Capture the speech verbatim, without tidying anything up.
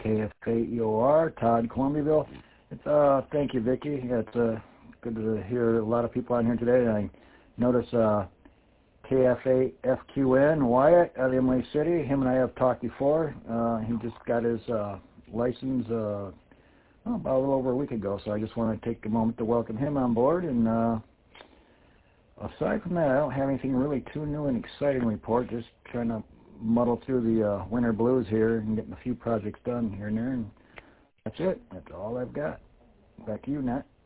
K F A E O R, Todd, Columbiaville. It's, uh, thank you, Vicki. It's uh, good to hear a lot of people on here today. I notice uh, K F A F Q N, Wyatt out of Imlay City. Him and I have talked before. Uh, he just got his uh, license uh, oh, about a little over a week ago, so I just want to take a moment to welcome him on board. And uh, aside from that, I don't have anything really too new and exciting to report. Just trying to muddle through the uh, winter blues here and getting a few projects done here and there. And that's it. That's all I've got. Back to you, Nat.